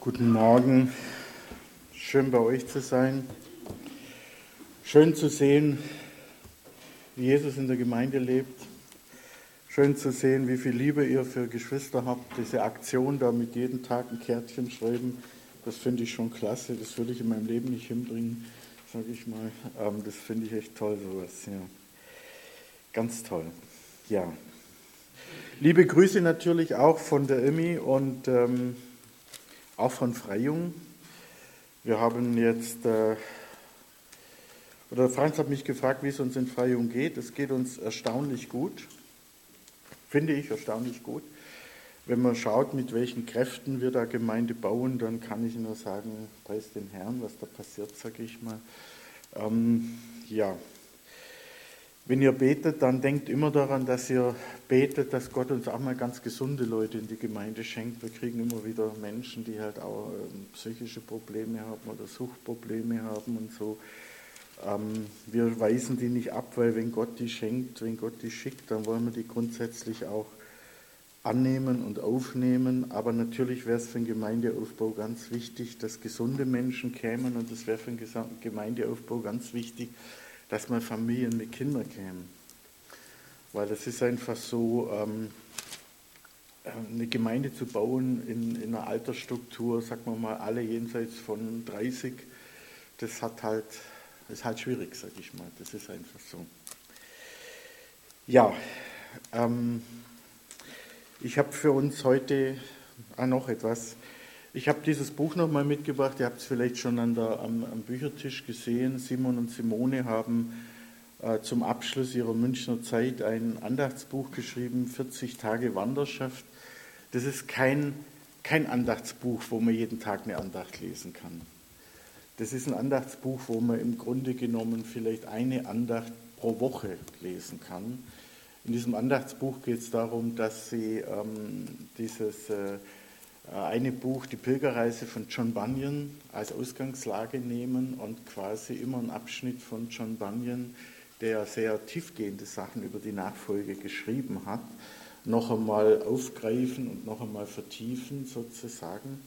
Guten Morgen, schön bei euch zu sein, schön zu sehen, wie Jesus in der Gemeinde lebt, schön zu sehen, wie viel Liebe ihr für Geschwister habt, diese Aktion da mit jedem Tag ein Kärtchen schreiben, das finde ich schon klasse, das würde ich in meinem Leben nicht hinbringen, sage ich mal, das finde ich echt toll, sowas, ja, ganz toll, ja. Liebe Grüße natürlich auch von der Emmy und auch von Freyung. Wir haben jetzt, Franz hat mich gefragt, wie es uns in Freyung geht. Es geht uns erstaunlich gut, finde ich erstaunlich gut. Wenn man schaut, mit welchen Kräften wir da Gemeinde bauen, dann kann ich nur sagen, preis den Herrn, was da passiert, sage ich mal. Ja. Wenn ihr betet, dann denkt immer daran, dass ihr betet, dass Gott uns auch mal ganz gesunde Leute in die Gemeinde schenkt. Wir kriegen immer wieder Menschen, die halt auch psychische Probleme haben oder Suchtprobleme haben und so. Wir weisen die nicht ab, weil wenn Gott die schenkt, wenn Gott die schickt, dann wollen wir die grundsätzlich auch annehmen und aufnehmen. Aber natürlich wäre es für den Gemeindeaufbau ganz wichtig, dass gesunde Menschen kämen und es wäre für den Gemeindeaufbau ganz wichtig, dass mal Familien mit Kindern kämen. Weil es ist einfach so, eine Gemeinde zu bauen in einer Altersstruktur, sagen wir mal, alle jenseits von 30, das ist halt schwierig, sage ich mal. Das ist einfach so. Ja, ich habe für uns heute noch etwas. Ich habe dieses Buch nochmal mitgebracht, ihr habt es vielleicht schon am Büchertisch gesehen. Simon und Simone haben zum Abschluss ihrer Münchner Zeit ein Andachtsbuch geschrieben, 40 Tage Wanderschaft. Das ist kein Andachtsbuch, wo man jeden Tag eine Andacht lesen kann. Das ist ein Andachtsbuch, wo man im Grunde genommen vielleicht eine Andacht pro Woche lesen kann. In diesem Andachtsbuch geht es darum, dass sie dieses eine Buch, die Pilgerreise von John Bunyan, als Ausgangslage nehmen und quasi immer einen Abschnitt von John Bunyan, der sehr tiefgehende Sachen über die Nachfolge geschrieben hat, noch einmal aufgreifen und noch einmal vertiefen sozusagen.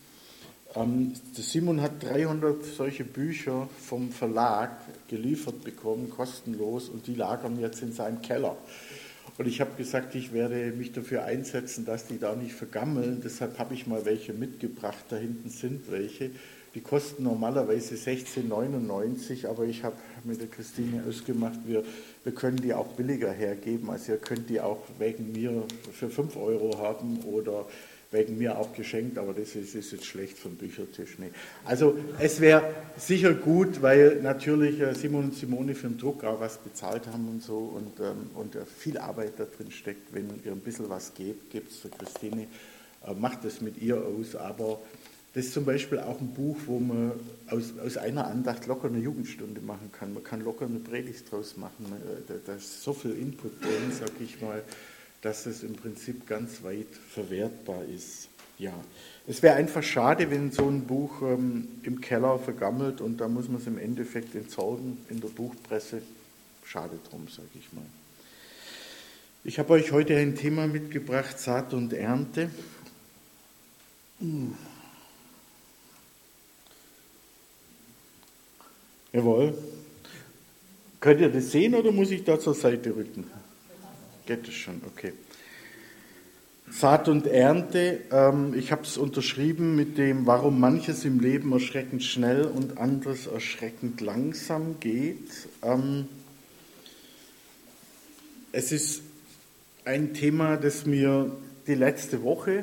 Simon hat 300 solche Bücher vom Verlag geliefert bekommen, kostenlos, und die lagern jetzt in seinem Keller. Und ich habe gesagt, ich werde mich dafür einsetzen, dass die da nicht vergammeln. Deshalb habe ich mal welche mitgebracht. Da hinten sind welche. Die kosten normalerweise 16,99, aber ich habe mit der Christine ausgemacht, wir können die auch billiger hergeben. Also ihr könnt die auch wegen mir für 5 Euro haben oder wegen mir auch geschenkt, aber das ist jetzt schlecht vom Büchertisch. Nee. Also es wäre sicher gut, weil natürlich Simon und Simone für den Druck auch was bezahlt haben und so und viel Arbeit da drin steckt. Wenn ihr ein bisschen was gebt, gebt es der Christine, macht es mit ihr aus, aber das ist zum Beispiel auch ein Buch, wo man aus einer Andacht locker eine Jugendstunde machen kann. Man kann locker eine Predigt draus machen. Da ist so viel Input drin, sag ich mal, dass es im Prinzip ganz weit verwertbar ist. Ja, es wäre einfach schade, wenn so ein Buch im Keller vergammelt und da muss man es im Endeffekt entsorgen in der Buchpresse. Schade drum, sage ich mal. Ich habe euch heute ein Thema mitgebracht, Saat und Ernte. Jawohl. Könnt ihr das sehen oder muss ich da zur Seite rücken? Geht es schon, okay. Saat und Ernte, ich habe es unterschrieben mit dem, warum manches im Leben erschreckend schnell und anderes erschreckend langsam geht. Es ist ein Thema, das mir die letzte Woche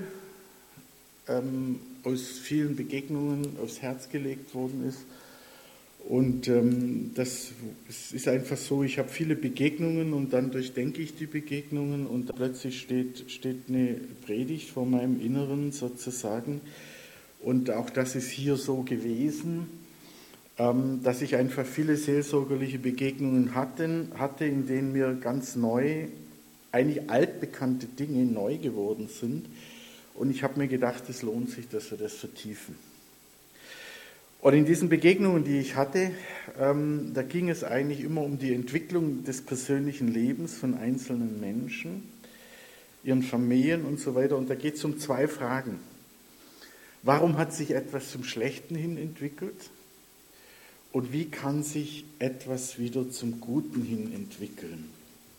aus vielen Begegnungen aufs Herz gelegt worden ist. Und es ist einfach so, ich habe viele Begegnungen und dann durchdenke ich die Begegnungen und plötzlich steht eine Predigt vor meinem Inneren sozusagen. Und auch das ist hier so gewesen, dass ich einfach viele seelsorgerliche Begegnungen hatte, in denen mir ganz neu, eigentlich altbekannte Dinge neu geworden sind. Und ich habe mir gedacht, es lohnt sich, dass wir das vertiefen. Und in diesen Begegnungen, die ich hatte, da ging es eigentlich immer um die Entwicklung des persönlichen Lebens von einzelnen Menschen, ihren Familien und so weiter. Und da geht es um 2 Fragen. Warum hat sich etwas zum Schlechten hin entwickelt? Und wie kann sich etwas wieder zum Guten hin entwickeln?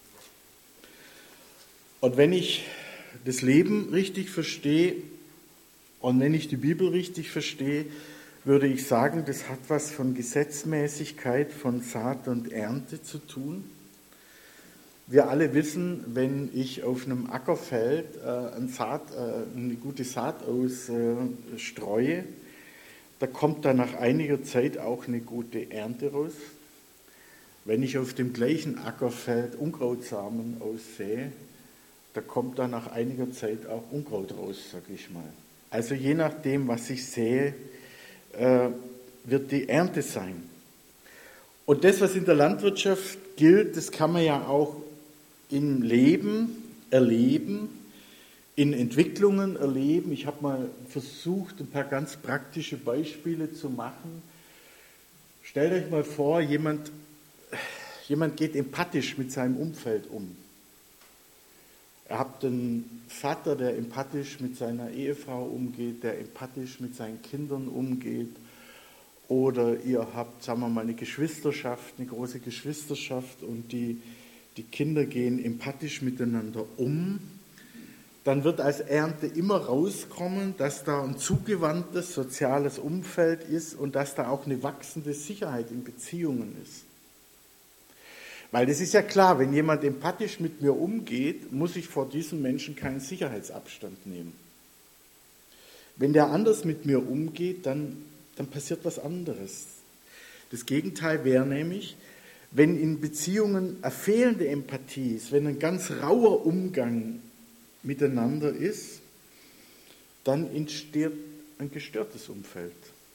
Und wenn ich das Leben richtig verstehe und wenn ich die Bibel richtig verstehe, würde ich sagen, das hat was von Gesetzmäßigkeit, von Saat und Ernte zu tun. Wir alle wissen, wenn ich auf einem Ackerfeld eine gute Saat ausstreue, da kommt dann nach einiger Zeit auch eine gute Ernte raus. Wenn ich auf dem gleichen Ackerfeld Unkrautsamen aussähe, da kommt dann nach einiger Zeit auch Unkraut raus, sage ich mal. Also je nachdem, was ich sehe, wird die Ernte sein. Und das, was in der Landwirtschaft gilt, das kann man ja auch im Leben erleben, in Entwicklungen erleben. Ich habe mal versucht, ein paar ganz praktische Beispiele zu machen. Stellt euch mal vor, jemand geht empathisch mit seinem Umfeld um. Ihr habt einen Vater, der empathisch mit seiner Ehefrau umgeht, der empathisch mit seinen Kindern umgeht. Oder ihr habt, sagen wir mal, eine Geschwisterschaft, eine große Geschwisterschaft und die Kinder gehen empathisch miteinander um. Dann wird als Ernte immer rauskommen, dass da ein zugewandtes soziales Umfeld ist und dass da auch eine wachsende Sicherheit in Beziehungen ist. Weil das ist ja klar, wenn jemand empathisch mit mir umgeht, muss ich vor diesem Menschen keinen Sicherheitsabstand nehmen. Wenn der anders mit mir umgeht, dann passiert was anderes. Das Gegenteil wäre nämlich, wenn in Beziehungen eine fehlende Empathie ist, wenn ein ganz rauer Umgang miteinander ist, dann entsteht ein gestörtes Umfeld.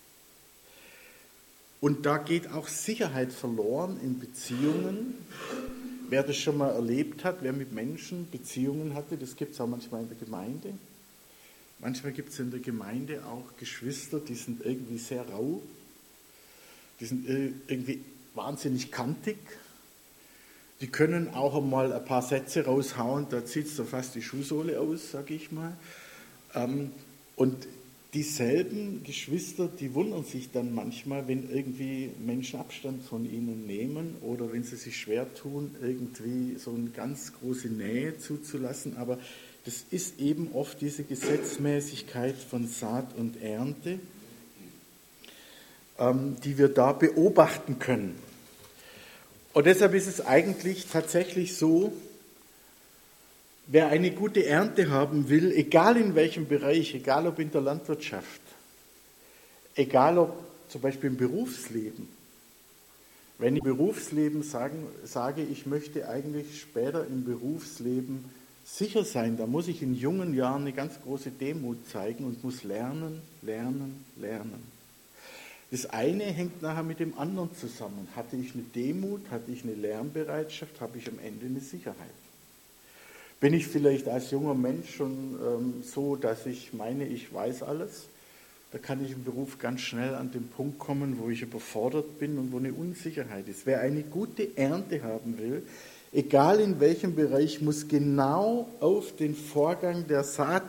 Und da geht auch Sicherheit verloren in Beziehungen. Wer das schon mal erlebt hat, wer mit Menschen Beziehungen hatte, das gibt es auch manchmal in der Gemeinde. Manchmal gibt es in der Gemeinde auch Geschwister, die sind irgendwie sehr rau, die sind irgendwie wahnsinnig kantig. Die können auch einmal ein paar Sätze raushauen, da zieht es da fast die Schuhsohle aus, sage ich mal. Und dieselben Geschwister, die wundern sich dann manchmal, wenn irgendwie Menschen Abstand von ihnen nehmen oder wenn sie sich schwer tun, irgendwie so eine ganz große Nähe zuzulassen. Aber das ist eben oft diese Gesetzmäßigkeit von Saat und Ernte, die wir da beobachten können. Und deshalb ist es eigentlich tatsächlich so, wer eine gute Ernte haben will, egal in welchem Bereich, egal ob in der Landwirtschaft, egal ob zum Beispiel im Berufsleben, wenn ich im Berufsleben sage, ich möchte eigentlich später im Berufsleben sicher sein, da muss ich in jungen Jahren eine ganz große Demut zeigen und muss lernen. Das eine hängt nachher mit dem anderen zusammen. Hatte ich eine Demut, hatte ich eine Lernbereitschaft, habe ich am Ende eine Sicherheit. Bin ich vielleicht als junger Mensch schon so, dass ich meine, ich weiß alles, da kann ich im Beruf ganz schnell an den Punkt kommen, wo ich überfordert bin und wo eine Unsicherheit ist. Wer eine gute Ernte haben will, egal in welchem Bereich, muss genau auf den Vorgang der Saat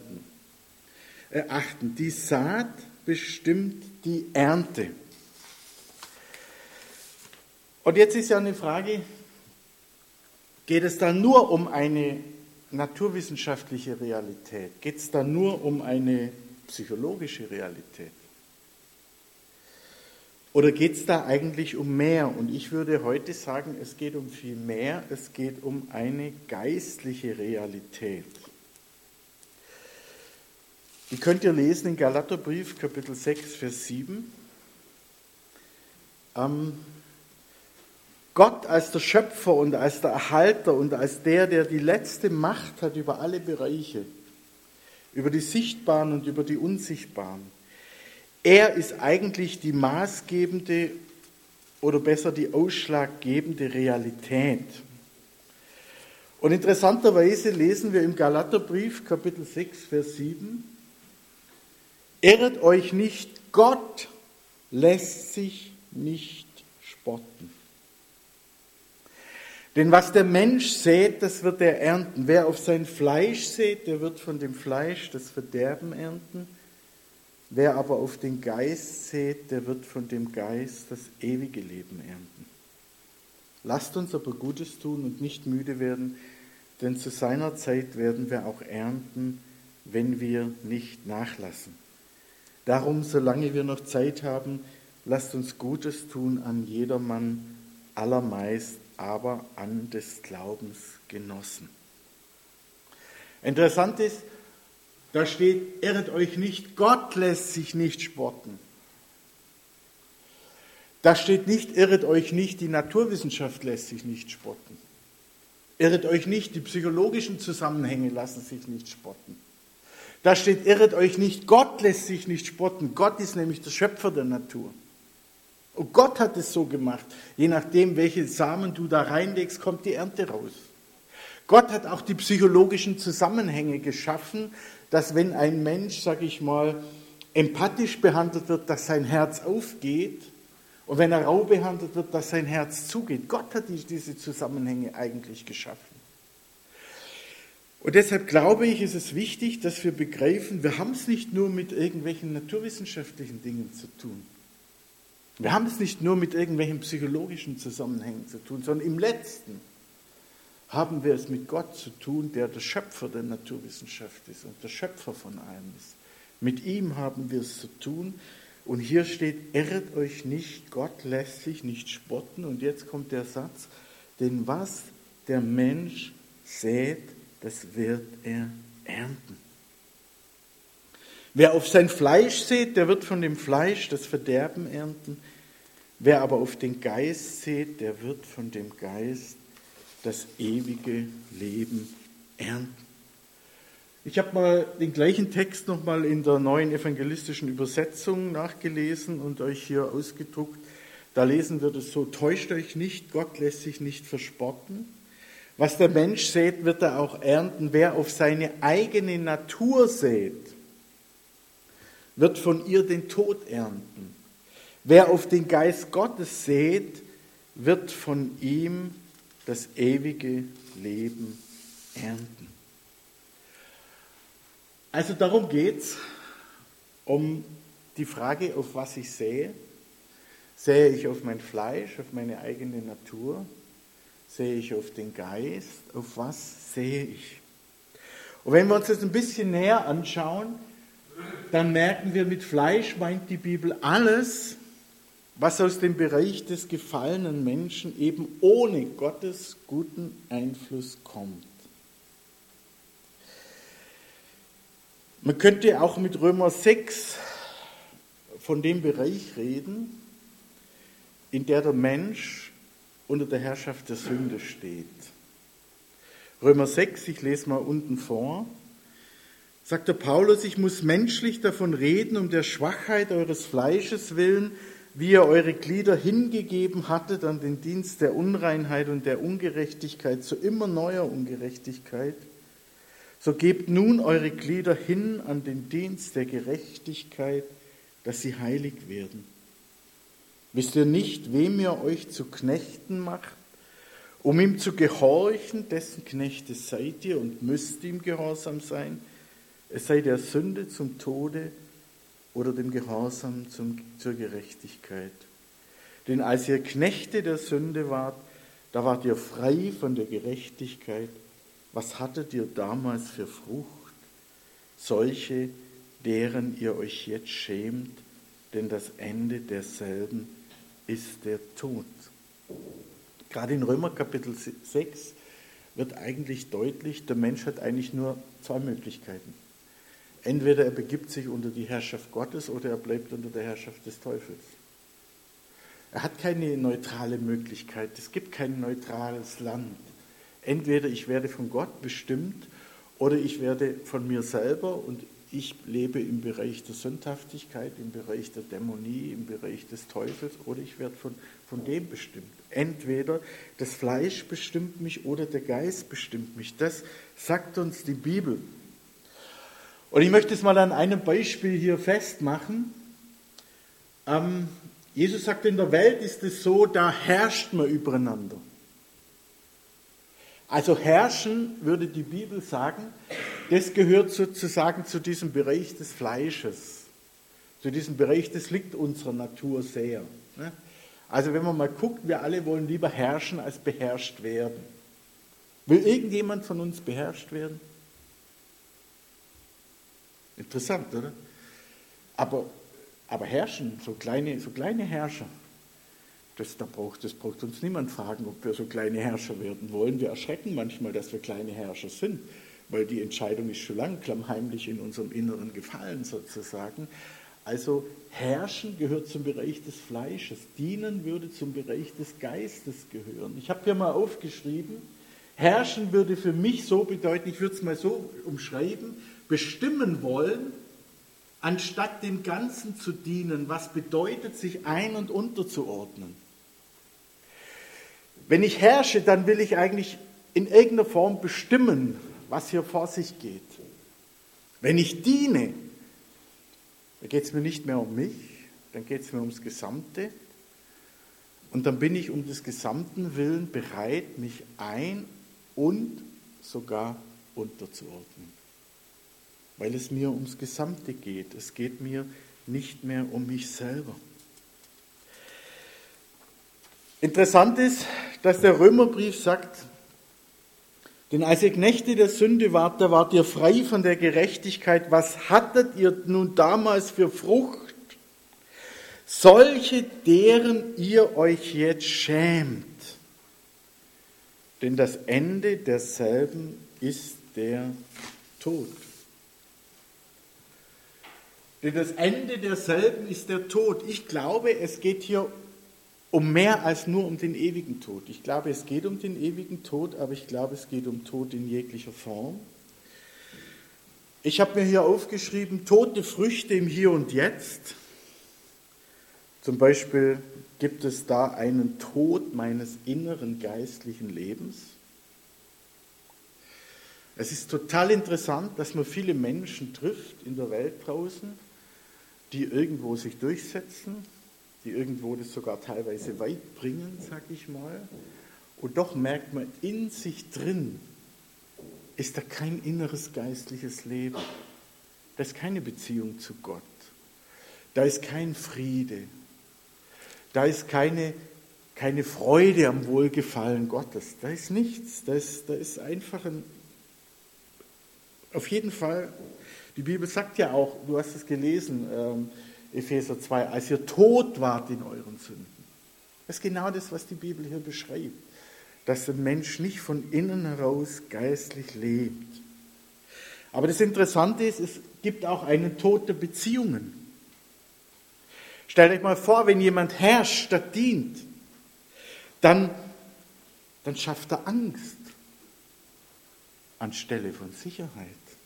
achten. Die Saat bestimmt die Ernte. Und jetzt ist ja eine Frage, geht es da nur um eine naturwissenschaftliche Realität? Geht es da nur um eine psychologische Realität? Oder geht es da eigentlich um mehr? Und ich würde heute sagen, es geht um viel mehr. Es geht um eine geistliche Realität. Die könnt ihr lesen in Galaterbrief, Kapitel 6, Vers 7. Gott als der Schöpfer und als der Erhalter und als der die letzte Macht hat über alle Bereiche, über die sichtbaren und über die unsichtbaren. Er ist eigentlich die maßgebende oder besser die ausschlaggebende Realität. Und interessanterweise lesen wir im Galaterbrief, Kapitel 6, Vers 7, irret euch nicht, Gott lässt sich nicht spotten. Denn was der Mensch sät, das wird er ernten. Wer auf sein Fleisch sät, der wird von dem Fleisch das Verderben ernten. Wer aber auf den Geist sät, der wird von dem Geist das ewige Leben ernten. Lasst uns aber Gutes tun und nicht müde werden, denn zu seiner Zeit werden wir auch ernten, wenn wir nicht nachlassen. Darum, solange wir noch Zeit haben, lasst uns Gutes tun an jedermann, allermeist aber an des Glaubens Genossen. Interessant ist, da steht, irret euch nicht, Gott lässt sich nicht spotten. Da steht nicht, irret euch nicht, die Naturwissenschaft lässt sich nicht spotten. Irret euch nicht, die psychologischen Zusammenhänge lassen sich nicht spotten. Da steht, irret euch nicht, Gott lässt sich nicht spotten. Gott ist nämlich der Schöpfer der Natur. Und Gott hat es so gemacht. Je nachdem, welche Samen du da reinlegst, kommt die Ernte raus. Gott hat auch die psychologischen Zusammenhänge geschaffen, dass wenn ein Mensch, sag ich mal, empathisch behandelt wird, dass sein Herz aufgeht, und wenn er rau behandelt wird, dass sein Herz zugeht. Gott hat diese Zusammenhänge eigentlich geschaffen. Und deshalb glaube ich, ist es wichtig, dass wir begreifen, wir haben es nicht nur mit irgendwelchen naturwissenschaftlichen Dingen zu tun. Wir haben es nicht nur mit irgendwelchen psychologischen Zusammenhängen zu tun, sondern im Letzten haben wir es mit Gott zu tun, der der Schöpfer der Naturwissenschaft ist und der Schöpfer von allem ist. Mit ihm haben wir es zu tun. Und hier steht, irret euch nicht, Gott lässt sich nicht spotten. Und jetzt kommt der Satz, denn was der Mensch sät, das wird er ernten. Wer auf sein Fleisch sät, der wird von dem Fleisch das Verderben ernten. Wer aber auf den Geist sät, der wird von dem Geist das ewige Leben ernten. Ich habe mal den gleichen Text nochmal in der neuen evangelistischen Übersetzung nachgelesen und euch hier ausgedruckt. Da lesen wir das so, täuscht euch nicht, Gott lässt sich nicht verspotten. Was der Mensch sät, wird er auch ernten. Wer auf seine eigene Natur sät, wird von ihr den Tod ernten. Wer auf den Geist Gottes sät, wird von ihm das ewige Leben ernten. Also darum geht es, um die Frage, auf was ich sähe. Sähe ich auf mein Fleisch, auf meine eigene Natur? Sähe ich auf den Geist? Auf was sähe ich? Und wenn wir uns das ein bisschen näher anschauen, dann merken wir, mit Fleisch meint die Bibel alles, was aus dem Bereich des gefallenen Menschen eben ohne Gottes guten Einfluss kommt. Man könnte auch mit Römer 6 von dem Bereich reden, in der der Mensch unter der Herrschaft der Sünde steht. Römer 6, ich lese mal unten vor, sagt der Paulus, ich muss menschlich davon reden, um der Schwachheit eures Fleisches willen, wie ihr eure Glieder hingegeben hattet an den Dienst der Unreinheit und der Ungerechtigkeit zu immer neuer Ungerechtigkeit. So gebt nun eure Glieder hin an den Dienst der Gerechtigkeit, dass sie heilig werden. Wisst ihr nicht, wem ihr euch zu Knechten macht, um ihm zu gehorchen, dessen Knechte seid ihr und müsst ihm gehorsam sein, es sei der Sünde zum Tode oder dem Gehorsam zur Gerechtigkeit. Denn als ihr Knechte der Sünde wart, da wart ihr frei von der Gerechtigkeit. Was hattet ihr damals für Frucht? Solche, deren ihr euch jetzt schämt, denn das Ende derselben ist der Tod. Gerade in Römer Kapitel 6 wird eigentlich deutlich, der Mensch hat eigentlich nur zwei Möglichkeiten. Entweder er begibt sich unter die Herrschaft Gottes oder er bleibt unter der Herrschaft des Teufels. Er hat keine neutrale Möglichkeit, es gibt kein neutrales Land. Entweder ich werde von Gott bestimmt oder ich werde von mir selber und ich lebe im Bereich der Sündhaftigkeit, im Bereich der Dämonie, im Bereich des Teufels oder ich werde von dem bestimmt. Entweder das Fleisch bestimmt mich oder der Geist bestimmt mich. Das sagt uns die Bibel. Und ich möchte es mal an einem Beispiel hier festmachen. Jesus sagt, in der Welt ist es so, da herrscht man übereinander. Also herrschen, würde die Bibel sagen, das gehört sozusagen zu diesem Bereich des Fleisches. Zu diesem Bereich, das liegt unserer Natur sehr. Ne? Also wenn man mal guckt, wir alle wollen lieber herrschen als beherrscht werden. Will irgendjemand von uns beherrscht werden? Interessant, oder? Aber herrschen, so kleine Herrscher, das braucht uns niemand fragen, ob wir so kleine Herrscher werden wollen. Wir erschrecken manchmal, dass wir kleine Herrscher sind, weil die Entscheidung ist schon lang klammheimlich in unserem Inneren gefallen sozusagen. Also herrschen gehört zum Bereich des Fleisches, dienen würde zum Bereich des Geistes gehören. Ich habe hier mal aufgeschrieben, herrschen würde für mich so bedeuten, ich würde es mal so umschreiben, bestimmen wollen, anstatt dem Ganzen zu dienen. Was bedeutet, sich ein- und unterzuordnen? Wenn ich herrsche, dann will ich eigentlich in irgendeiner Form bestimmen, was hier vor sich geht. Wenn ich diene, dann geht es mir nicht mehr um mich, dann geht es mir ums Gesamte. Und dann bin ich um des gesamten Willen bereit, mich ein- und sogar unterzuordnen. Weil es mir ums Gesamte geht. Es geht mir nicht mehr um mich selber. Interessant ist, dass der Römerbrief sagt, denn als ihr Knechte der Sünde wart, da wart ihr frei von der Gerechtigkeit. Was hattet ihr nun damals für Frucht? Solche, deren ihr euch jetzt schämt. Denn das Ende derselben ist der Tod. Denn das Ende derselben ist der Tod. Ich glaube, es geht hier um mehr als nur um den ewigen Tod. Ich glaube, es geht um den ewigen Tod, aber ich glaube, es geht um Tod in jeglicher Form. Ich habe mir hier aufgeschrieben, tote Früchte im Hier und Jetzt. Zum Beispiel gibt es da einen Tod meines inneren geistlichen Lebens. Es ist total interessant, dass man viele Menschen trifft in der Welt draußen, die irgendwo sich durchsetzen, die irgendwo das sogar teilweise weit bringen, sag ich mal. Und doch merkt man, in sich drin ist da kein inneres geistliches Leben. Da ist keine Beziehung zu Gott. Da ist kein Friede. Da ist keine Freude am Wohlgefallen Gottes. Da ist nichts. Da ist einfach auf jeden Fall, die Bibel sagt ja auch, du hast es gelesen, Epheser 2, als ihr tot wart in euren Sünden. Das ist genau das, was die Bibel hier beschreibt. Dass der Mensch nicht von innen heraus geistlich lebt. Aber das Interessante ist, es gibt auch einen Tod der Beziehungen. Stellt euch mal vor, wenn jemand herrscht statt dient, dann schafft er Angst anstelle von Sicherheit.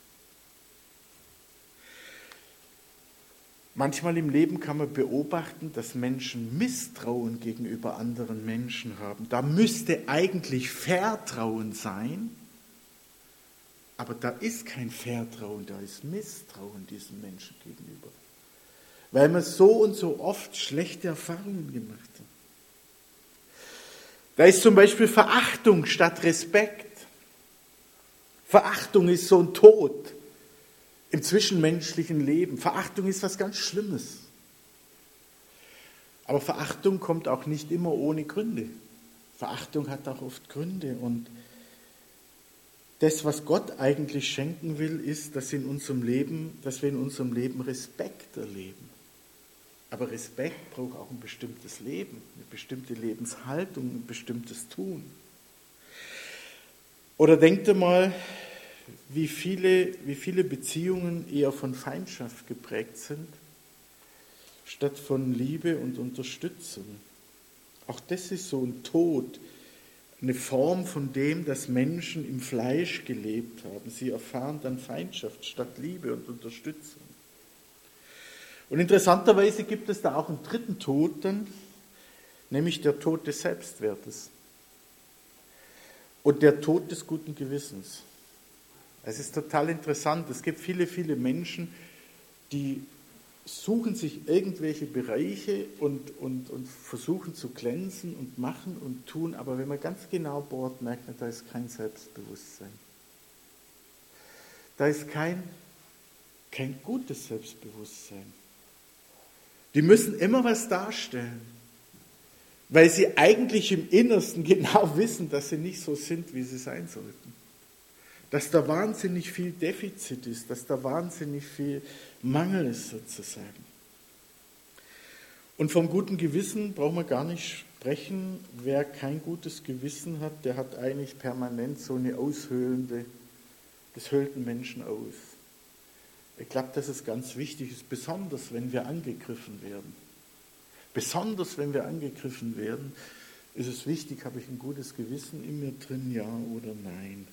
Manchmal im Leben kann man beobachten, dass Menschen Misstrauen gegenüber anderen Menschen haben. Da müsste eigentlich Vertrauen sein, aber da ist kein Vertrauen, da ist Misstrauen diesen Menschen gegenüber. Weil man so und so oft schlechte Erfahrungen gemacht hat. Da ist zum Beispiel Verachtung statt Respekt. Verachtung ist so ein Tod im zwischenmenschlichen Leben. Verachtung ist was ganz Schlimmes. Aber Verachtung kommt auch nicht immer ohne Gründe. Verachtung hat auch oft Gründe. Und das, was Gott eigentlich schenken will, ist, dass wir in unserem Leben Respekt erleben. Aber Respekt braucht auch ein bestimmtes Leben, eine bestimmte Lebenshaltung, ein bestimmtes Tun. Oder denkt ihr mal, wie viele Beziehungen eher von Feindschaft geprägt sind, statt von Liebe und Unterstützung. Auch das ist so ein Tod, eine Form von dem, dass Menschen im Fleisch gelebt haben. Sie erfahren dann Feindschaft statt Liebe und Unterstützung. Und interessanterweise gibt es da auch einen dritten Tod dann, nämlich der Tod des Selbstwertes und der Tod des guten Gewissens. Es ist total interessant. Es gibt viele, viele Menschen, die suchen sich irgendwelche Bereiche und versuchen zu glänzen und machen und tun, aber wenn man ganz genau bohrt, merkt man, da ist kein Selbstbewusstsein. Da ist kein gutes Selbstbewusstsein. Die müssen immer was darstellen, weil sie eigentlich im Innersten genau wissen, dass sie nicht so sind, wie sie sein sollten. Dass da wahnsinnig viel Defizit ist, dass da wahnsinnig viel Mangel ist sozusagen. Und vom guten Gewissen brauchen wir gar nicht sprechen. Wer kein gutes Gewissen hat, der hat eigentlich permanent so eine aushöhlende, das höhlt den Menschen aus. Ich glaube, dass es ganz wichtig ist, besonders wenn wir angegriffen werden. Besonders wenn wir angegriffen werden, ist es wichtig, habe ich ein gutes Gewissen in mir drin, ja oder nein.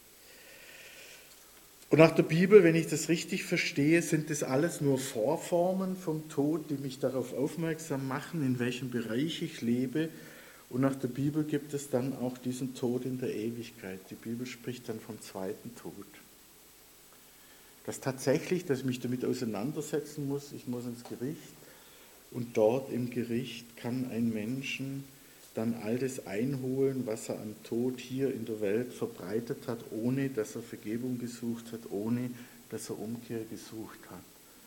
Und nach der Bibel, wenn ich das richtig verstehe, sind das alles nur Vorformen vom Tod, die mich darauf aufmerksam machen, in welchem Bereich ich lebe. Und nach der Bibel gibt es dann auch diesen Tod in der Ewigkeit. Die Bibel spricht dann vom zweiten Tod. Dass ich mich damit auseinandersetzen muss, ich muss ins Gericht. Und dort im Gericht kann ein Menschen dann all das einholen, was er an Tod hier in der Welt verbreitet hat, ohne dass er Vergebung gesucht hat, ohne dass er Umkehr gesucht hat.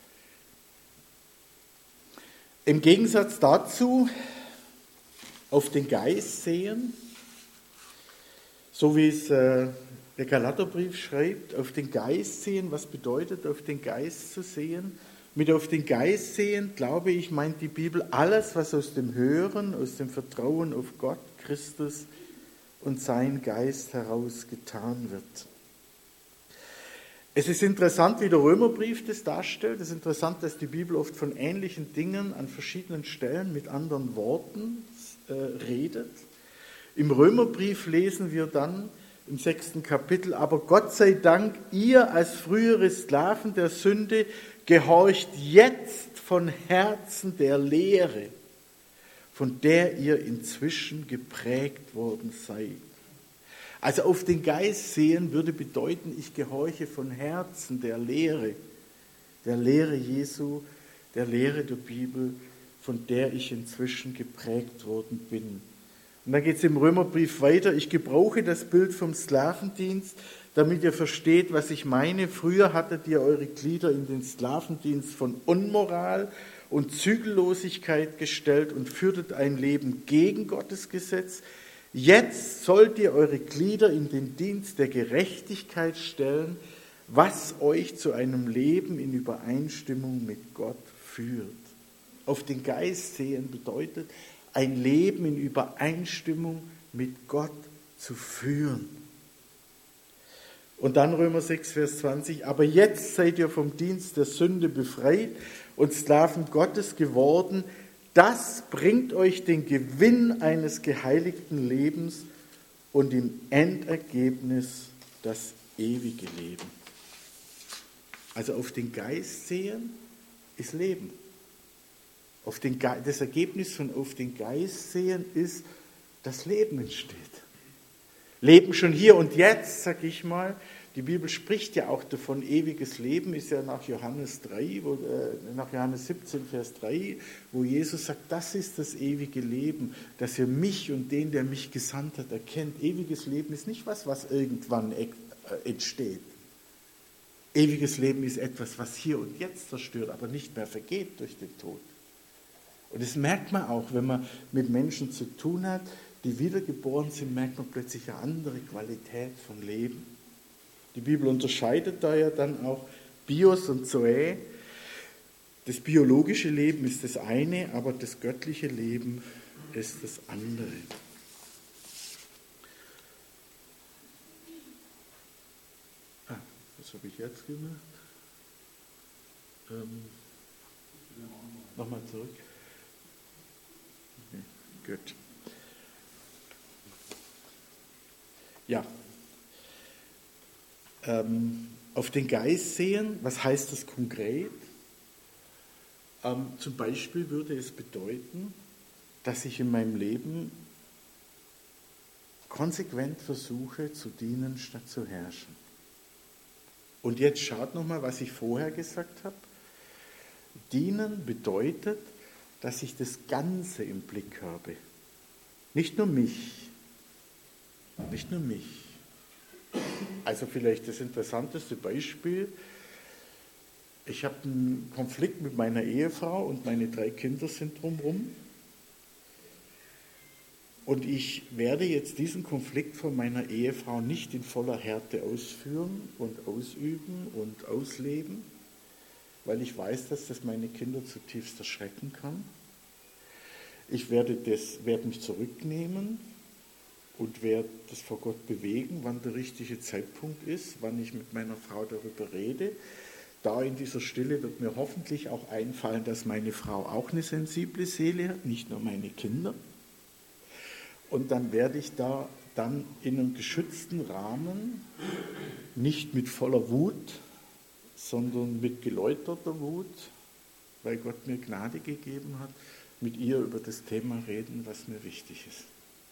Im Gegensatz dazu auf den Geist sehen, so wie es der Galaterbrief schreibt, auf den Geist sehen, was bedeutet auf den Geist zu sehen? Mit auf den Geist sehen, glaube ich, meint die Bibel alles, was aus dem Hören, aus dem Vertrauen auf Gott, Christus und seinen Geist heraus getan wird. Es ist interessant, wie der Römerbrief das darstellt. Es ist interessant, dass die Bibel oft von ähnlichen Dingen an verschiedenen Stellen mit anderen Worten redet. Im Römerbrief lesen wir dann im 6. Kapitel, aber Gott sei Dank, ihr als frühere Sklaven der Sünde gehorcht jetzt von Herzen der Lehre, von der ihr inzwischen geprägt worden seid. Also auf den Geist sehen würde bedeuten, ich gehorche von Herzen der Lehre Jesu, der Lehre der Bibel, von der ich inzwischen geprägt worden bin. Und dann geht es im Römerbrief weiter, ich gebrauche das Bild vom Sklavendienst, damit ihr versteht, was ich meine. Früher hattet ihr eure Glieder in den Sklavendienst von Unmoral und Zügellosigkeit gestellt und führtet ein Leben gegen Gottes Gesetz. Jetzt sollt ihr eure Glieder in den Dienst der Gerechtigkeit stellen, was euch zu einem Leben in Übereinstimmung mit Gott führt. Auf den Geist sehen bedeutet, ein Leben in Übereinstimmung mit Gott zu führen. Und dann Römer 6, Vers 20, aber jetzt seid ihr vom Dienst der Sünde befreit und Sklaven Gottes geworden. Das bringt euch den Gewinn eines geheiligten Lebens und im Endergebnis das ewige Leben. Also auf den Geist sehen ist Leben. Das Ergebnis von auf den Geist sehen ist, dass Leben entsteht. Leben schon hier und jetzt, sag ich mal. Die Bibel spricht ja auch davon, ewiges Leben ist ja nach Johannes 17, Vers 3, wo Jesus sagt, das ist das ewige Leben, dass ihr mich und den, der mich gesandt hat, erkennt. Ewiges Leben ist nicht was irgendwann entsteht. Ewiges Leben ist etwas, was hier und jetzt zerstört, aber nicht mehr vergeht durch den Tod. Und das merkt man auch, wenn man mit Menschen zu tun hat, die wiedergeboren sind, merkt man plötzlich eine andere Qualität von Leben. Die Bibel unterscheidet da ja dann auch Bios und Zoe. Das biologische Leben ist das eine, aber das göttliche Leben ist das andere. Was habe ich jetzt gemacht? Nochmal zurück. Okay, gut. Ja. Auf den Geist sehen, was heißt das konkret? Zum Beispiel würde es bedeuten, dass ich in meinem Leben konsequent versuche zu dienen, statt zu herrschen. Und jetzt schaut nochmal, was ich vorher gesagt habe. Dienen bedeutet, dass ich das Ganze im Blick habe. Nicht nur mich. Nicht nur mich. Also vielleicht das interessanteste Beispiel. Ich habe einen Konflikt mit meiner Ehefrau und meine 3 Kinder sind drumherum. Und ich werde jetzt diesen Konflikt von meiner Ehefrau nicht in voller Härte ausführen und ausüben und ausleben, weil ich weiß, dass das meine Kinder zutiefst erschrecken kann. Ich werde mich zurücknehmen und werde das vor Gott bewegen, wann der richtige Zeitpunkt ist, wann ich mit meiner Frau darüber rede. Da in dieser Stille wird mir hoffentlich auch einfallen, dass meine Frau auch eine sensible Seele hat, nicht nur meine Kinder. Und dann werde ich da dann in einem geschützten Rahmen, nicht mit voller Wut, sondern mit geläuterter Wut, weil Gott mir Gnade gegeben hat, mit ihr über das Thema reden, was mir wichtig ist.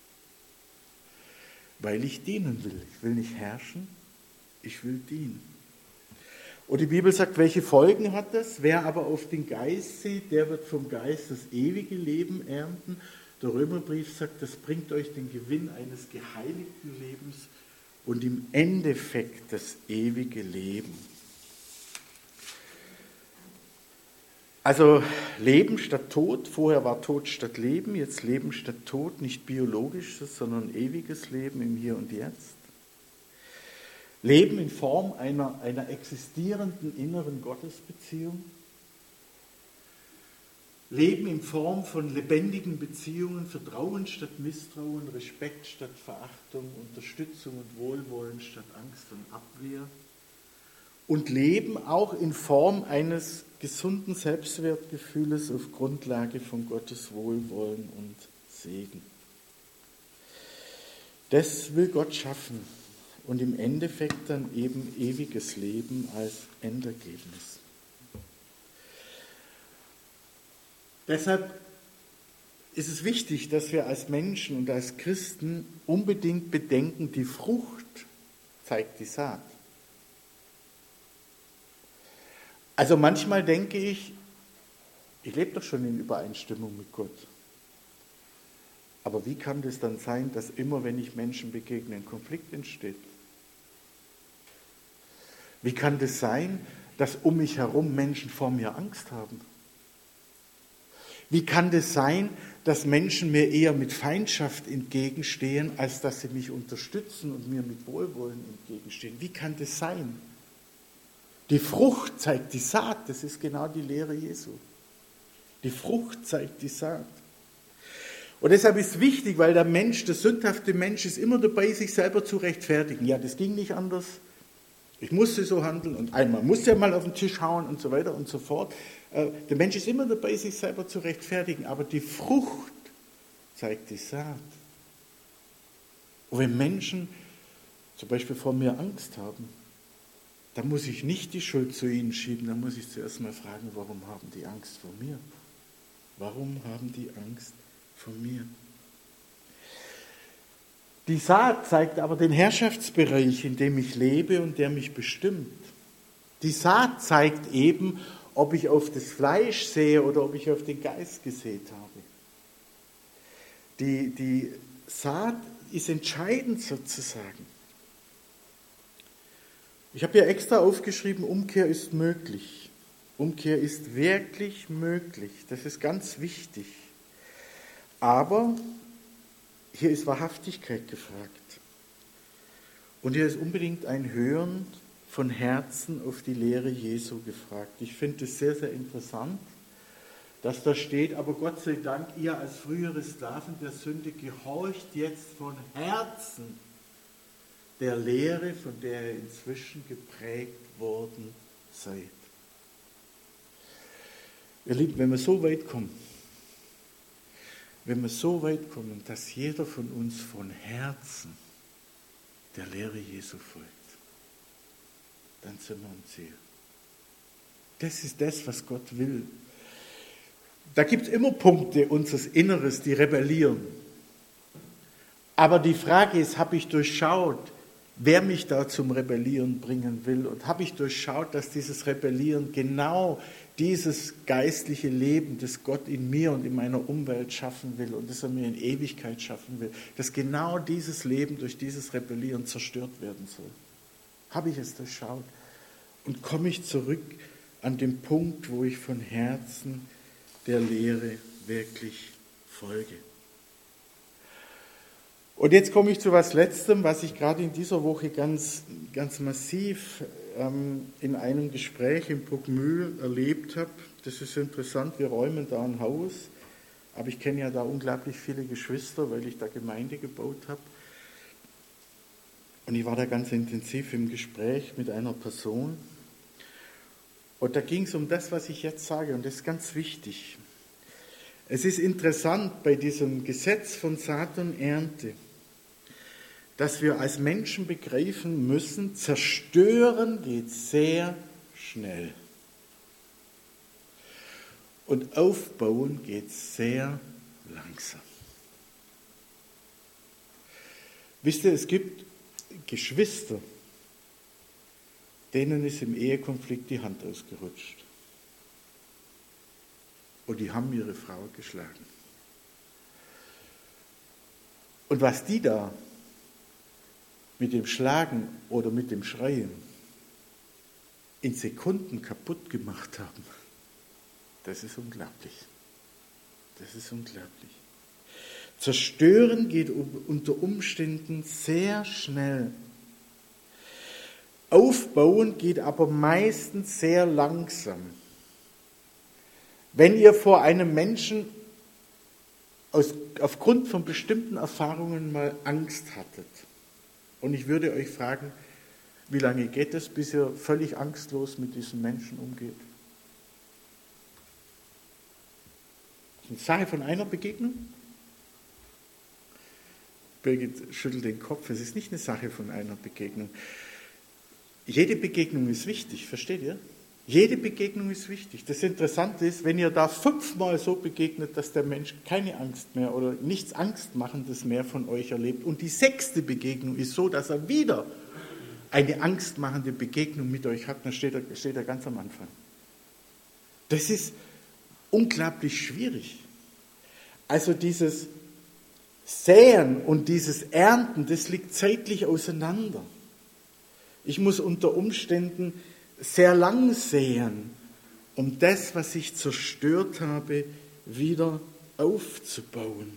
Weil ich dienen will. Ich will nicht herrschen, ich will dienen. Und die Bibel sagt, welche Folgen hat das? Wer aber auf den Geist sieht, der wird vom Geist das ewige Leben ernten. Der Römerbrief sagt, das bringt euch den Gewinn eines geheiligten Lebens und im Endeffekt das ewige Leben. Also Leben statt Tod, vorher war Tod statt Leben, jetzt Leben statt Tod, nicht biologisches, sondern ewiges Leben im Hier und Jetzt. Leben in Form einer existierenden inneren Gottesbeziehung. Leben in Form von lebendigen Beziehungen, Vertrauen statt Misstrauen, Respekt statt Verachtung, Unterstützung und Wohlwollen statt Angst und Abwehr. Und Leben auch in Form eines gesunden Selbstwertgefühles auf Grundlage von Gottes Wohlwollen und Segen. Das will Gott schaffen und im Endeffekt dann eben ewiges Leben als Endergebnis. Deshalb ist es wichtig, dass wir als Menschen und als Christen unbedingt bedenken, die Frucht zeigt die Saat. Also manchmal denke ich lebe doch schon in Übereinstimmung mit Gott. Aber wie kann das dann sein, dass immer, wenn ich Menschen begegne, ein Konflikt entsteht? Wie kann das sein, dass um mich herum Menschen vor mir Angst haben? Wie kann das sein, dass Menschen mir eher mit Feindschaft entgegenstehen, als dass sie mich unterstützen und mir mit Wohlwollen entgegenstehen? Wie kann das sein? Die Frucht zeigt die Saat, das ist genau die Lehre Jesu. Die Frucht zeigt die Saat. Und deshalb ist wichtig, weil der sündhafte Mensch ist immer dabei, sich selber zu rechtfertigen. Ja, das ging nicht anders. Ich musste so handeln und einmal musste er mal auf den Tisch hauen und so weiter und so fort. Der Mensch ist immer dabei, sich selber zu rechtfertigen, aber die Frucht zeigt die Saat. Und wenn Menschen zum Beispiel vor mir Angst haben, dann muss ich nicht die Schuld zu ihnen schieben, dann muss ich zuerst mal fragen, warum haben die Angst vor mir? Warum haben die Angst vor mir? Die Saat zeigt aber den Herrschaftsbereich, in dem ich lebe und der mich bestimmt. Die Saat zeigt eben, ob ich auf das Fleisch sehe oder ob ich auf den Geist gesät habe. Die Saat ist entscheidend sozusagen. Ich habe ja extra aufgeschrieben, Umkehr ist möglich. Umkehr ist wirklich möglich. Das ist ganz wichtig. Aber hier ist Wahrhaftigkeit gefragt. Und hier ist unbedingt ein Hören von Herzen auf die Lehre Jesu gefragt. Ich finde es sehr, sehr interessant, dass da steht, aber Gott sei Dank, ihr als frühere Sklaven der Sünde gehorcht jetzt von Herzen der Lehre, von der ihr inzwischen geprägt worden seid. Ihr Lieben, wenn wir so weit kommen, dass jeder von uns von Herzen der Lehre Jesu folgt, dann sind wir am Ziel. Das ist das, was Gott will. Da gibt es immer Punkte unseres Inneres, die rebellieren. Aber die Frage ist, habe ich durchschaut, wer mich da zum Rebellieren bringen will? Und habe ich durchschaut, dass dieses Rebellieren genau dieses geistliche Leben, das Gott in mir und in meiner Umwelt schaffen will und das er mir in Ewigkeit schaffen will, dass genau dieses Leben durch dieses Rebellieren zerstört werden soll? Habe ich es durchschaut? Und komme ich zurück an dem Punkt, wo ich von Herzen der Lehre wirklich folge. Und jetzt komme ich zu was Letztem, was ich gerade in dieser Woche ganz massiv in einem Gespräch in Bruckmühl erlebt habe. Das ist interessant, wir räumen da ein Haus, aber ich kenne ja da unglaublich viele Geschwister, weil ich da Gemeinde gebaut habe. Und ich war da ganz intensiv im Gespräch mit einer Person. Und da ging es um das, was ich jetzt sage, und das ist ganz wichtig. Es ist interessant bei diesem Gesetz von Saat und Ernte, dass wir als Menschen begreifen müssen, zerstören geht sehr schnell. Und aufbauen geht sehr langsam. Wisst ihr, es gibt Geschwister, denen ist im Ehekonflikt die Hand ausgerutscht. Und die haben ihre Frau geschlagen. Und was die da mit dem Schlagen oder mit dem Schreien in Sekunden kaputt gemacht haben, das ist unglaublich. Das ist unglaublich. Zerstören geht unter Umständen sehr schnell. Aufbauen geht aber meistens sehr langsam. Wenn ihr vor einem Menschen aufgrund von bestimmten Erfahrungen mal Angst hattet, und ich würde euch fragen, wie lange geht es, bis ihr völlig angstlos mit diesen Menschen umgeht? Das ist eine Sache von einer Begegnung? Birgit schüttelt den Kopf, es ist nicht eine Sache von einer Begegnung. Jede Begegnung ist wichtig, versteht ihr? Jede Begegnung ist wichtig. Das Interessante ist, wenn ihr da 5-mal so begegnet, dass der Mensch keine Angst mehr oder nichts Angstmachendes mehr von euch erlebt, und die 6. Begegnung ist so, dass er wieder eine angstmachende Begegnung mit euch hat, dann steht er ganz am Anfang. Das ist unglaublich schwierig. Also dieses Säen und dieses Ernten, das liegt zeitlich auseinander. Ich muss unter Umständen sehr lang säen, um das, was ich zerstört habe, wieder aufzubauen.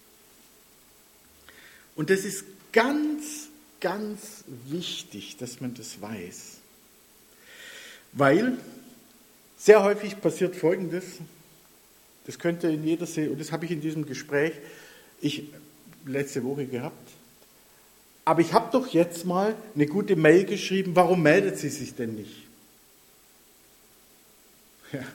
Und das ist ganz, ganz wichtig, dass man das weiß. Weil sehr häufig passiert Folgendes, das könnte in jeder und das habe ich in diesem Gespräch letzte Woche gehabt. Aber ich habe doch jetzt mal eine gute Mail geschrieben, warum meldet sie sich denn nicht? Ja,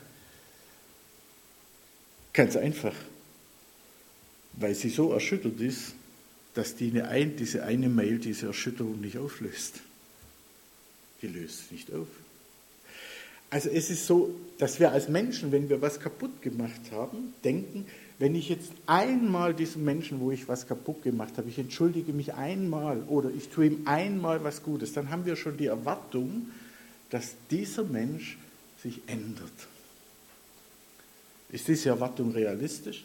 ganz einfach, weil sie so erschüttert ist, dass diese eine Mail diese Erschütterung nicht auflöst. Die löst nicht auf. Also es ist so, dass wir als Menschen, wenn wir was kaputt gemacht haben, denken, wenn ich jetzt einmal diesem Menschen, wo ich was kaputt gemacht habe, ich entschuldige mich einmal oder ich tue ihm einmal was Gutes, dann haben wir schon die Erwartung, dass dieser Mensch sich ändert. Ist diese Erwartung realistisch?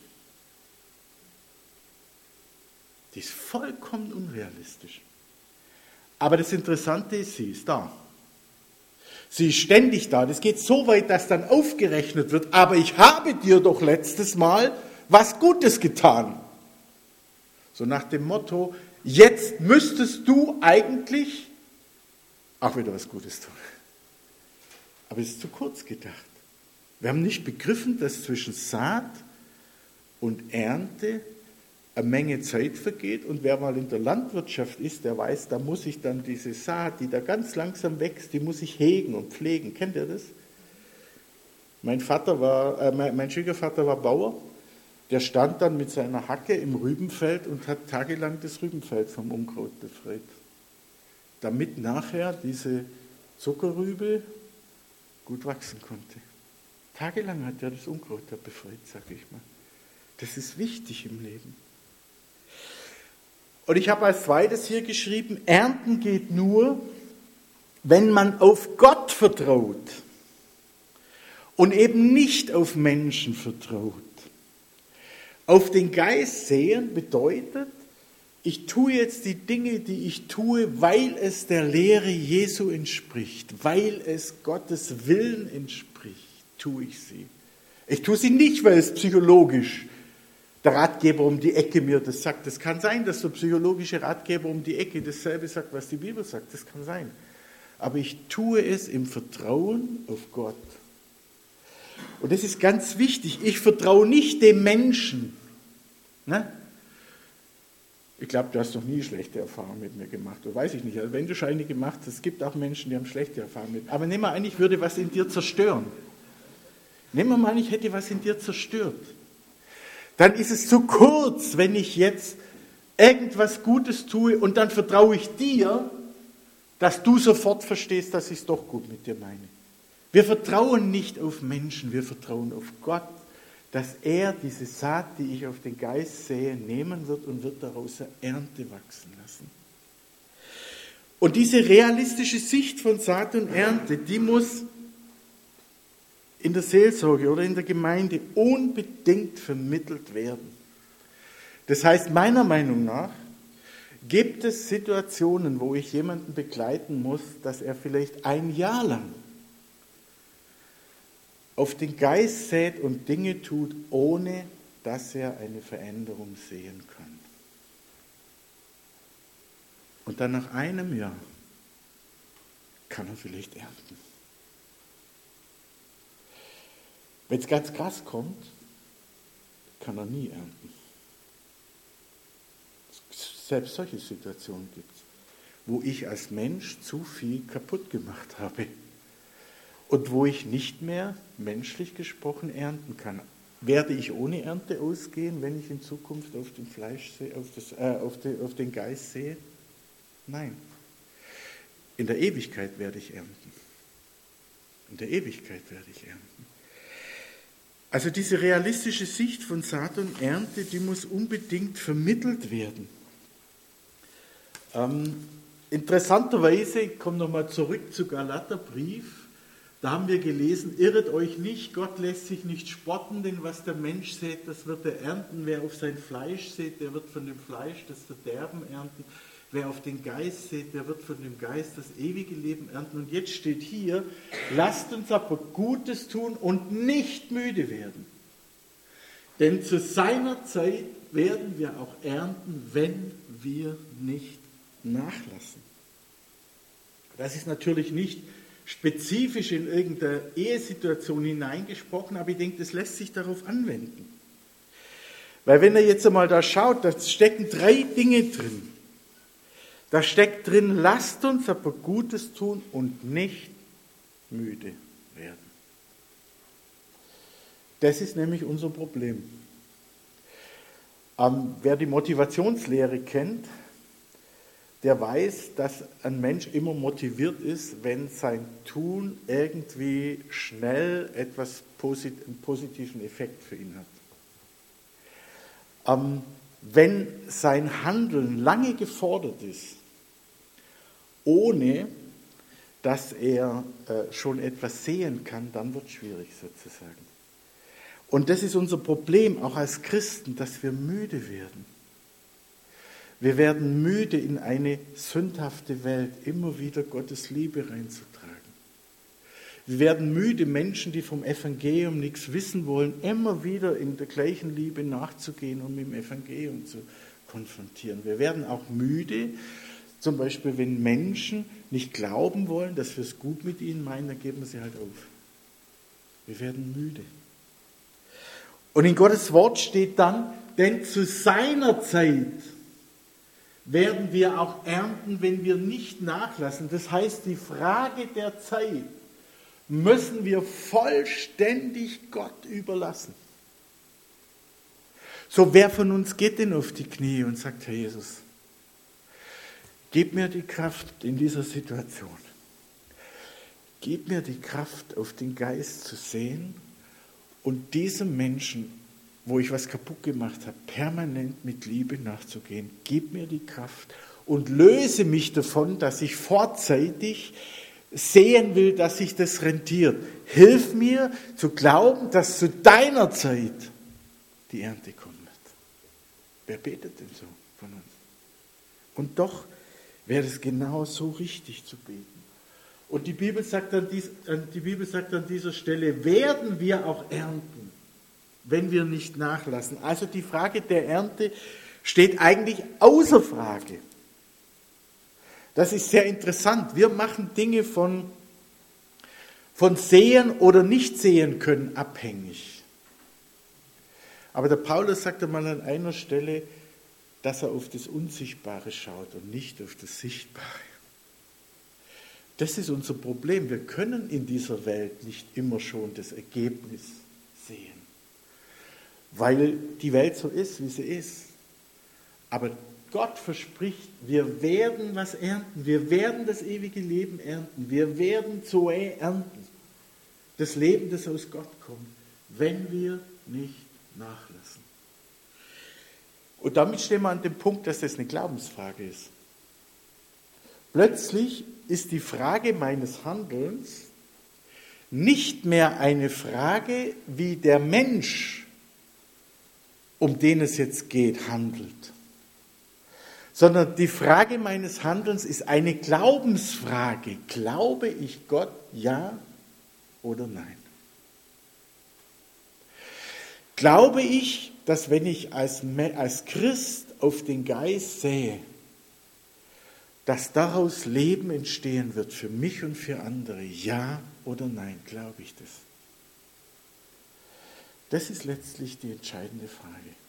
Die ist vollkommen unrealistisch. Aber das Interessante ist, sie ist da. Sie ist ständig da. Das geht so weit, dass dann aufgerechnet wird, aber ich habe dir doch letztes Mal was Gutes getan. So nach dem Motto, jetzt müsstest du eigentlich auch wieder was Gutes tun. Aber es ist zu kurz gedacht. Wir haben nicht begriffen, dass zwischen Saat und Ernte eine Menge Zeit vergeht, und wer mal in der Landwirtschaft ist, der weiß, da muss ich dann diese Saat, die da ganz langsam wächst, die muss ich hegen und pflegen. Kennt ihr das? Mein Schwiegervater war Bauer, der stand dann mit seiner Hacke im Rübenfeld und hat tagelang das Rübenfeld vom Unkraut befreit, damit nachher diese Zuckerrübe gut wachsen konnte. Tagelang hat er das Unkraut da befreit, sage ich mal. Das ist wichtig im Leben. Und ich habe als zweites hier geschrieben, Ernten geht nur, wenn man auf Gott vertraut und eben nicht auf Menschen vertraut. Auf den Geist säen bedeutet, ich tue jetzt die Dinge, die ich tue, weil es der Lehre Jesu entspricht, weil es Gottes Willen entspricht, tue ich sie. Ich tue sie nicht, weil es psychologisch der Ratgeber um die Ecke mir das sagt. Es kann sein, dass der psychologische Ratgeber um die Ecke dasselbe sagt, was die Bibel sagt. Das kann sein. Aber ich tue es im Vertrauen auf Gott. Und das ist ganz wichtig. Ich vertraue nicht dem Menschen. Ne? Ich glaube, du hast noch nie schlechte Erfahrungen mit mir gemacht. Oder weiß ich nicht. Also wenn du schon eine gemacht hast, es gibt auch Menschen, die haben schlechte Erfahrungen mit mir. Aber nehmen wir an, ich würde was in dir zerstören. Nehmen wir mal an, ich hätte was in dir zerstört. Dann ist es zu kurz, wenn ich jetzt irgendwas Gutes tue und dann vertraue ich dir, dass du sofort verstehst, dass ich es doch gut mit dir meine. Wir vertrauen nicht auf Menschen, wir vertrauen auf Gott, dass er diese Saat, die ich auf den Geist sähe, nehmen wird und wird daraus eine Ernte wachsen lassen. Und diese realistische Sicht von Saat und Ernte, die muss in der Seelsorge oder in der Gemeinde unbedingt vermittelt werden. Das heißt, meiner Meinung nach gibt es Situationen, wo ich jemanden begleiten muss, dass er vielleicht ein Jahr lang auf den Geist sät und Dinge tut, ohne dass er eine Veränderung sehen kann. Und dann nach einem Jahr kann er vielleicht ernten. Wenn es ganz krass kommt, kann er nie ernten. Selbst solche Situationen gibt es, wo ich als Mensch zu viel kaputt gemacht habe und wo ich nicht mehr, menschlich gesprochen, ernten kann. Werde ich ohne Ernte ausgehen, wenn ich in Zukunft auf den Fleisch sehe, auf den Geist sehe? Nein. In der Ewigkeit werde ich ernten. In der Ewigkeit werde ich ernten. Also diese realistische Sicht von Saat und Ernte, die muss unbedingt vermittelt werden. Interessanterweise, ich komme nochmal zurück zu Galaterbrief, da haben wir gelesen, irret euch nicht, Gott lässt sich nicht spotten, denn was der Mensch sät, das wird er ernten. Wer auf sein Fleisch sät, der wird von dem Fleisch das Verderben ernten. Wer auf den Geist sät, der wird von dem Geist das ewige Leben ernten. Und jetzt steht hier, lasst uns aber Gutes tun und nicht müde werden. Denn zu seiner Zeit werden wir auch ernten, wenn wir nicht nachlassen. Das ist natürlich nicht spezifisch in irgendeine Ehesituation hineingesprochen, aber ich denke, das lässt sich darauf anwenden. Weil wenn ihr jetzt einmal da schaut, da stecken 3 Dinge drin. Da steckt drin, lasst uns aber Gutes tun und nicht müde werden. Das ist nämlich unser Problem. Wer die Motivationslehre kennt, der weiß, dass ein Mensch immer motiviert ist, wenn sein Tun irgendwie schnell einen positiven Effekt für ihn hat. Wenn sein Handeln lange gefordert ist, ohne dass er schon etwas sehen kann, dann wird es schwierig sozusagen. Und das ist unser Problem, auch als Christen, dass wir müde werden. Wir werden müde, in eine sündhafte Welt immer wieder Gottes Liebe reinzutragen. Wir werden müde, Menschen, die vom Evangelium nichts wissen wollen, immer wieder in der gleichen Liebe nachzugehen und mit dem Evangelium zu konfrontieren. Wir werden auch müde, zum Beispiel, wenn Menschen nicht glauben wollen, dass wir es gut mit ihnen meinen, dann geben wir sie halt auf. Wir werden müde. Und in Gottes Wort steht dann, denn zu seiner Zeit werden wir auch ernten, wenn wir nicht nachlassen. Das heißt, die Frage der Zeit müssen wir vollständig Gott überlassen. So, wer von uns geht denn auf die Knie und sagt, Herr Jesus, gib mir die Kraft in dieser Situation. Gib mir die Kraft, auf den Geist zu sehen und diesem Menschen, wo ich was kaputt gemacht habe, permanent mit Liebe nachzugehen. Gib mir die Kraft und löse mich davon, dass ich vorzeitig sehen will, dass sich das rentiert. Hilf mir zu glauben, dass zu deiner Zeit die Ernte kommen wird. Wer betet denn so von uns? Und doch wäre es genau so richtig zu beten. Und die Bibel sagt an dieser Stelle, werden wir auch ernten, wenn wir nicht nachlassen. Also die Frage der Ernte steht eigentlich außer Frage. Das ist sehr interessant. Wir machen Dinge von Sehen oder nicht sehen können abhängig. Aber der Paulus sagt einmal an einer Stelle, dass er auf das Unsichtbare schaut und nicht auf das Sichtbare. Das ist unser Problem. Wir können in dieser Welt nicht immer schon das Ergebnis sehen, weil die Welt so ist, wie sie ist. Aber Gott verspricht, wir werden was ernten. Wir werden das ewige Leben ernten. Wir werden Zoe ernten. Das Leben, das aus Gott kommt, wenn wir nicht nachlassen. Und damit stehen wir an dem Punkt, dass das eine Glaubensfrage ist. Plötzlich ist die Frage meines Handelns nicht mehr eine Frage, wie der Mensch, um den es jetzt geht, handelt, sondern die Frage meines Handelns ist eine Glaubensfrage. Glaube ich Gott, ja oder nein? Glaube ich, dass wenn ich als Christ auf den Geist sähe, dass daraus Leben entstehen wird für mich und für andere? Ja oder nein? Glaube ich das? Das ist letztlich die entscheidende Frage.